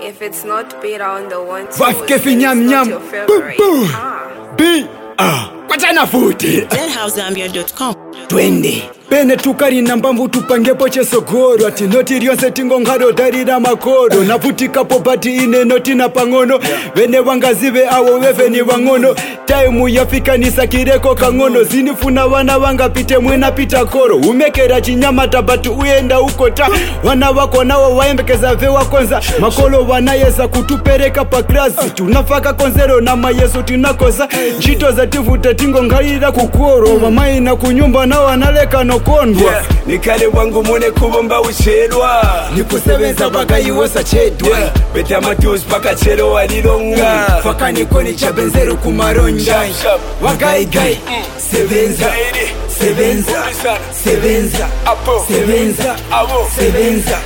If it's not beat on the one two, Vafke then nyam it's nyam. not your favorite. Boo. Ah. B. Kwachana futi. ZenHouseZambia.com. Twende. Pene tukari nambambu tupangepo chesogoro ati noti ryonse tingongaro darira makoro naputikapo pati ine noti na pangono vene vangazive avo veveni vangono taimu yafikanisa kireko kangono zinifuna vana vangapite mwena pita koro umekera chinyamata bati uenda ukota vana vako navo vaembekeza vewakonza makolo vanayeza kutupereka pakrasi tunafaka konzero na mayeso tinakoza njito zativuta tingongarira kukoro vamaina kunyumba nao analeka nokondwa yeah. Nikale wangu mune kubomba ucherwa nikusebenza bagayiwosa chedwa yeah. Beta matusi paka chero walilonga faka nikoni cha benzeru kumaronja wagaigai sebenza sebenza sebenza sebenza sebenza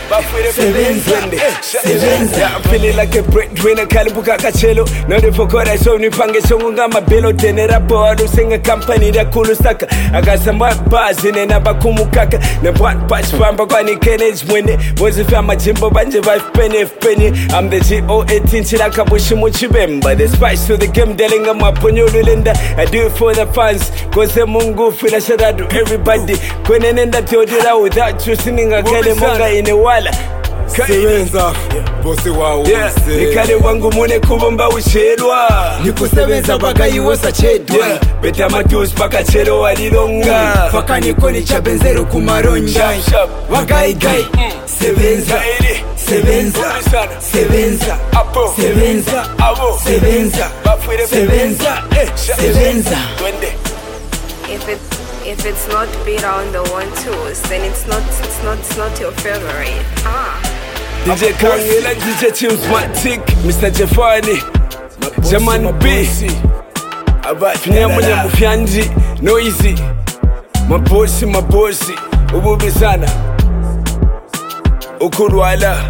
sebenza I'm feeling like a breadwinner kalibuka kachelo nodifokora so nipange songo ngama belo tenera boado singa company da kulusaka akasamba bazi nena bakumukaka na bwan patch pamba kwani kenage mwene bozi fama jimbo banje 5 penny I'm the GO18 chilaka bushi muchibemba the spice to the game delinga maponyo linda I do it for the fans cause mungu feel shout out to everybody kwene nenda teodira without you sininga kele monga inewala sebenza bosi wao nikale wangu mune kubomba ucherwa nikusebenza bagayiwosa chedwa beta matusi paka chero walilonga faka nikoni cha benzeru kumaronja wagaigai sebenza sebenza sebenza sebenza sebenza sebenza sebenza If it's not beat on the one twos, then it's not your favorite. Ah. DJ Kangela, DJ Chimsmatic, Mr. Jeffani, Jaman B, Nyamunya Mufyanji, Noisy, Mabosi, Ububisana, Ukurwala,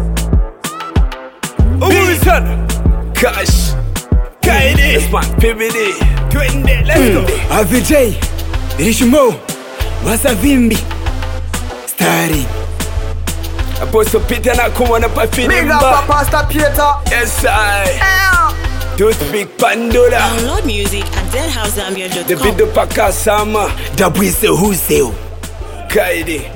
Ububisana, Cash, Kaidi, that's my PBD, Twende, let's go. Avijay, Rishmo, Wasavimbi, Starry. Apostle Peter na kumwana pa Big filimba. up Pastor Peter. Yes I Toothpick Pandora. Download music at ZenHouseZambia.com. The video pakasama Dabwise huseo Kaidi